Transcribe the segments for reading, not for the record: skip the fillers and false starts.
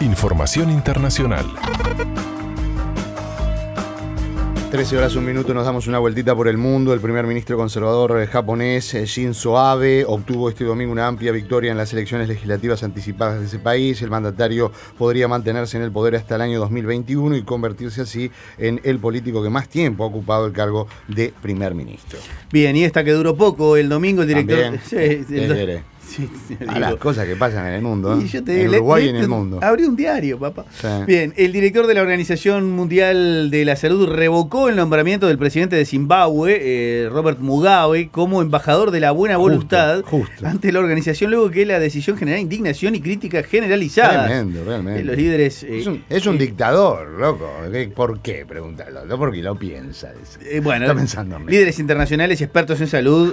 Información internacional. 13 horas, 1 minuto, nos damos una vueltita por el mundo. El primer ministro conservador japonés, Shinzo Abe, obtuvo este domingo una amplia victoria en las elecciones legislativas anticipadas de ese país. El mandatario podría mantenerse en el poder hasta el año 2021 y convertirse así en el político que más tiempo ha ocupado el cargo de primer ministro. Bien, y esta que duró poco, el domingo el director... Sí, a las cosas que pasan en el mundo, y yo te en Uruguay y en el mundo. Abrí un diario, papá. Sí. Bien, el director de la Organización Mundial de la Salud revocó el nombramiento del presidente de Zimbabue, Robert Mugabe, como embajador de la buena voluntad ante la organización, luego que la decisión generó indignación y críticas generalizadas. Tremendo, realmente. Los líderes... es un dictador, loco. ¿Por qué? Pregúntalo. No porque lo piensa. Bueno, está pensando en líderes internacionales y expertos en salud...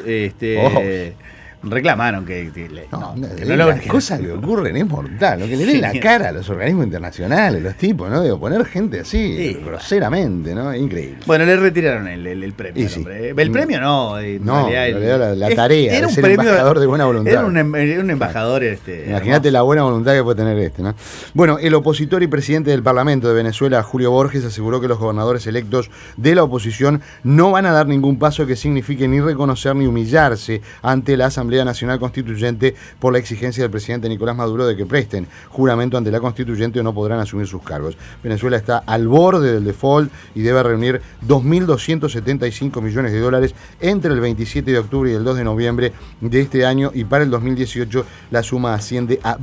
reclamaron que las cosas que ocurren es mortal, lo que le den la cara a los organismos internacionales, los tipos, ¿no? Digo, poner gente así, groseramente, ¿no? Increíble. Bueno, le retiraron el premio. Sí. El premio no. La tarea era de un ser premio, embajador de buena voluntad. Era un embajador. Imagínate la buena voluntad que puede tener ¿no? Bueno, el opositor y presidente del Parlamento de Venezuela, Julio Borges, aseguró que los gobernadores electos de la oposición no van a dar ningún paso que signifique ni reconocer ni humillarse ante la Asamblea Nacional Constituyente por la exigencia del presidente Nicolás Maduro de que presten juramento ante la Constituyente o no podrán asumir sus cargos. Venezuela está al borde del default y debe reunir 2.275 millones de dólares entre el 27 de octubre y el 2 de noviembre de este año, y para el 2018 la suma asciende a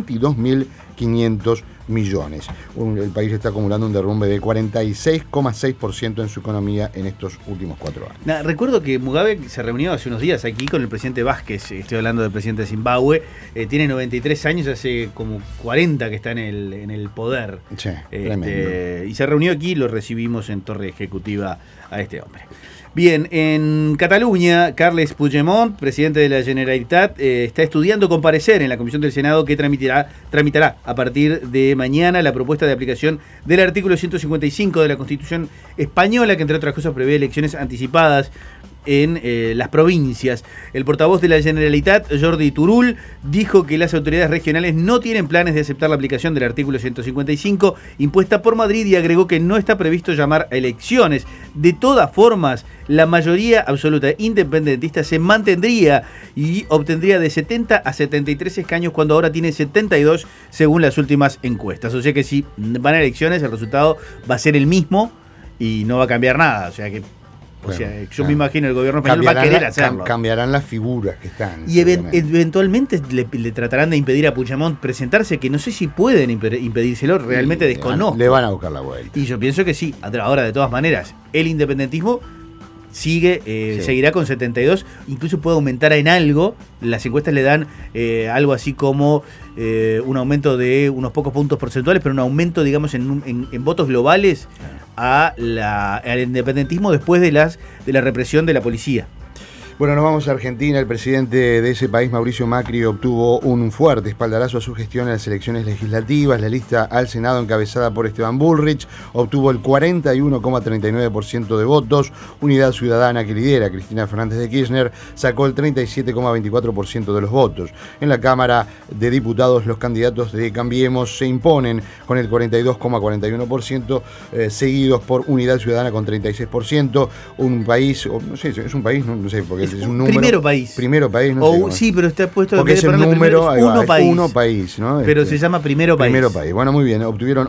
22.500 millones. El país está acumulando un derrumbe de 46,6% en su economía en estos últimos 4 años. Recuerdo que Mugabe se reunió hace unos días aquí con el presidente Vázquez, estoy hablando del presidente de Zimbabue, tiene 93 años, hace como 40 que está en el poder. Sí, y se reunió aquí, lo recibimos en Torre Ejecutiva a este hombre. Bien, en Cataluña, Carles Puigdemont, presidente de la Generalitat, está estudiando comparecer en la Comisión del Senado que tramitará a partir de mañana la propuesta de aplicación del artículo 155 de la Constitución española, que entre otras cosas prevé elecciones anticipadas en las provincias. El portavoz de la Generalitat, Jordi Turull, dijo que las autoridades regionales no tienen planes de aceptar la aplicación del artículo 155 impuesta por Madrid, y agregó que no está previsto llamar a elecciones. De todas formas, la mayoría absoluta independentista se mantendría y obtendría de 70 a 73 escaños, cuando ahora tiene 72 según las últimas encuestas. O sea que si van a elecciones, el resultado va a ser el mismo y no va a cambiar nada. O sea que yo me imagino el gobierno español va a querer hacerlo. Cambiarán las figuras que están. Y eventualmente le tratarán de impedir a Puigdemont presentarse, que no sé si pueden impedírselo, realmente desconozco. Le van a buscar la vuelta. Y yo pienso que sí. Ahora, de todas maneras, el independentismo seguirá con 72, incluso puede aumentar en algo. Las encuestas le dan algo así como un aumento de unos pocos puntos porcentuales, pero un aumento, digamos, en votos globales al independentismo después de la represión de la policía. Bueno, nos vamos a Argentina. El presidente de ese país, Mauricio Macri, obtuvo un fuerte espaldarazo a su gestión en las elecciones legislativas. La lista al Senado, encabezada por Esteban Bullrich, obtuvo el 41,39% de votos. Unidad Ciudadana, que lidera Cristina Fernández de Kirchner, sacó el 37,24% de los votos. En la Cámara de Diputados, los candidatos de Cambiemos se imponen con el 42,41%, seguidos por Unidad Ciudadana con 36%. Un país, no sé, es un país, no sé, porque es un número. Primero país, no sé. Sí, pero está puesto porque es el número, uno país, ¿no? Pero se llama Primero País. Primero País. Bueno, muy bien. Obtuvieron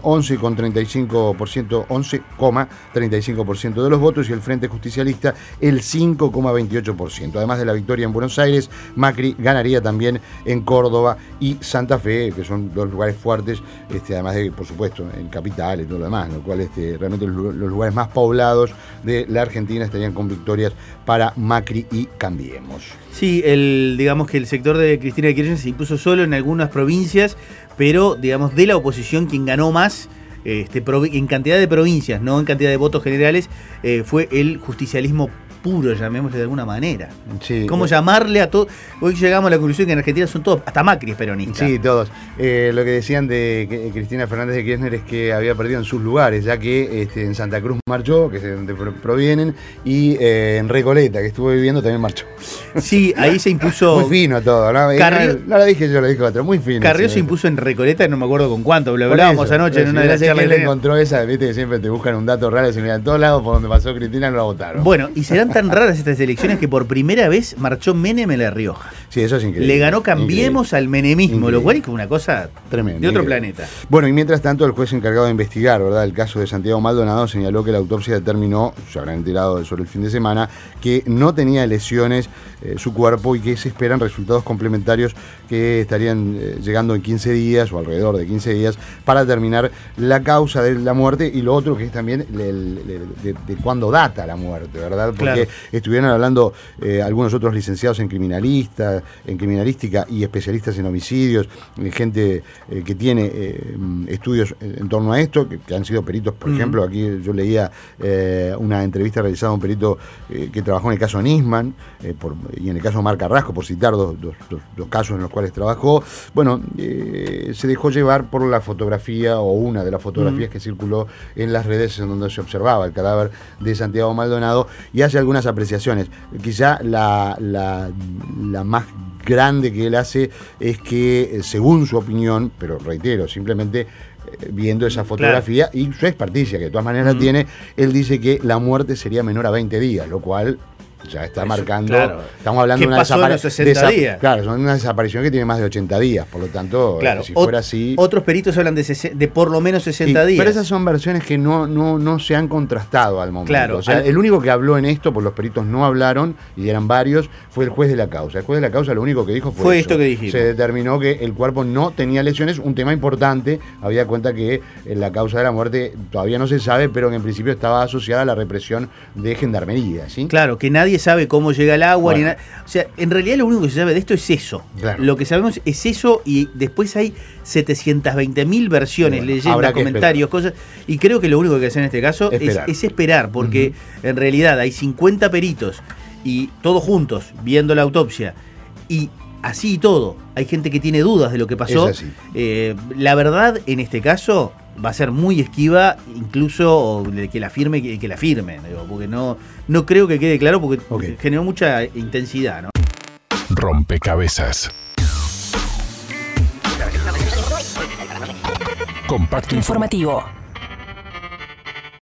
11,35% de los votos, y el Frente Justicialista el 5,28%. Además de la victoria en Buenos Aires, Macri ganaría también en Córdoba y Santa Fe, que son dos lugares fuertes, además de, por supuesto, en Capital y todo lo demás, lo cual realmente los lugares más poblados de la Argentina estarían con victorias para Macri y Cambiemos. Sí, digamos que el sector de Cristina Kirchner se impuso solo en algunas provincias, pero digamos de la oposición quien ganó más en cantidad de provincias, no en cantidad de votos generales, fue el justicialismo puro, llamémosle de alguna manera. Sí. ¿Cómo llamarle a todo? Hoy llegamos a la conclusión que en Argentina son todos, hasta Macri es peronista. Sí, todos. Lo que decían de Cristina Fernández de Kirchner es que había perdido en sus lugares, ya que en Santa Cruz marchó, que es de donde provienen, y en Recoleta, que estuvo viviendo, también marchó. Sí, ahí se impuso. Muy fino todo, ¿no? No lo dije yo, lo dijo otro, muy fino. Carrió se impuso en Recoleta, no me acuerdo con cuánto, lo hablábamos anoche en una de las charlas. Él encontró esa, viste, que siempre te buscan un dato raro y se mira en todos lados por donde pasó Cristina no la votaron. Bueno, y serán tan raras estas elecciones que por primera vez marchó Menem en La Rioja. Sí, eso es increíble. Le ganó Cambiemos al menemismo, Increíble. Lo cual es como una cosa tremenda, de otro increíble. planeta. Bueno, y mientras tanto, el juez encargado de investigar, ¿verdad?, el caso de Santiago Maldonado señaló que la autopsia determinó, se habrán enterado sobre el fin de semana, que no tenía lesiones su cuerpo y que se esperan resultados complementarios que estarían llegando en 15 días o alrededor de 15 días para determinar la causa de la muerte y lo otro que es también de cuándo data la muerte, ¿verdad? Porque claro, estuvieron hablando algunos otros licenciados en criminalística y especialistas en homicidios, gente que tiene estudios en torno a esto, que han sido peritos, por ejemplo, aquí yo leía una entrevista realizada a un perito que trabajó en el caso Nisman y en el caso Mar Carrasco, por citar dos casos en los cuales trabajó. Bueno, se dejó llevar por la fotografía o una de las fotografías que circuló en las redes en donde se observaba el cadáver de Santiago Maldonado y hace algunas apreciaciones. Quizá la más grande que él hace es que, según su opinión, pero reitero, simplemente viendo esa fotografía, claro, y su experticia, que de todas maneras la tiene, él dice que la muerte sería menor a 20 días, lo cual ya está marcando, claro, estamos hablando de una desaparición. Claro, son una desaparición que tiene más de 80 días, por lo tanto, claro, si fuera así. Otros peritos hablan de por lo menos 60 días. Pero esas son versiones que no se han contrastado al momento. Claro, o sea, el único que habló en esto, pues los peritos no hablaron, y eran varios, fue el juez de la causa. El juez de la causa lo único que dijo fue esto que dijimos. Se determinó que el cuerpo no tenía lesiones, un tema importante, había cuenta que la causa de la muerte todavía no se sabe, pero que en principio estaba asociada a la represión de gendarmería, ¿sí? Claro, que nadie sabe cómo llega el agua, bueno, o sea, en realidad lo único que se sabe de esto es eso. Claro. Lo que sabemos es eso y después hay 720.000 versiones, bueno, leyendas, comentarios, cosas, y creo que lo único que hay que hacer en este caso es esperar, porque en realidad hay 50 peritos y todos juntos viendo la autopsia y así y todo, hay gente que tiene dudas de lo que pasó. La verdad, en este caso, va a ser muy esquiva, incluso que la firme, digo, porque no creo que quede claro, porque generó mucha intensidad, ¿no? Rompecabezas. Compacto informativo.